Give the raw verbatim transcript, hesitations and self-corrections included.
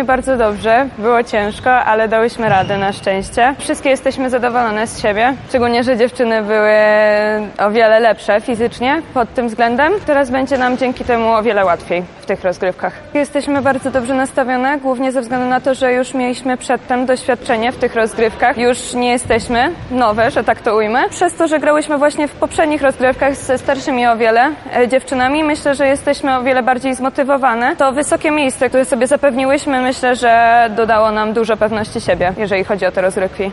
bardzo dobrze, było ciężko, ale dałyśmy radę na szczęście. Wszystkie jesteśmy zadowolone z siebie, szczególnie, że dziewczyny były o wiele lepsze fizycznie pod tym względem. Teraz będzie nam dzięki temu o wiele łatwiej w tych rozgrywkach. Jesteśmy bardzo dobrze nastawione, głównie ze względu na to, że już mieliśmy przedtem doświadczenie w tych rozgrywkach. Już nie jesteśmy nowe, że tak to ujmę. Przez to, że grałyśmy właśnie w poprzednich rozgrywkach ze starszymi o wiele e, dziewczynami, myślę, że jesteśmy o wiele bardziej zmotywowane. To wysokie miejsce, które sobie zapewniłyśmy, myślę, że dodało nam dużo pewności siebie, jeżeli chodzi o te rozgrywki.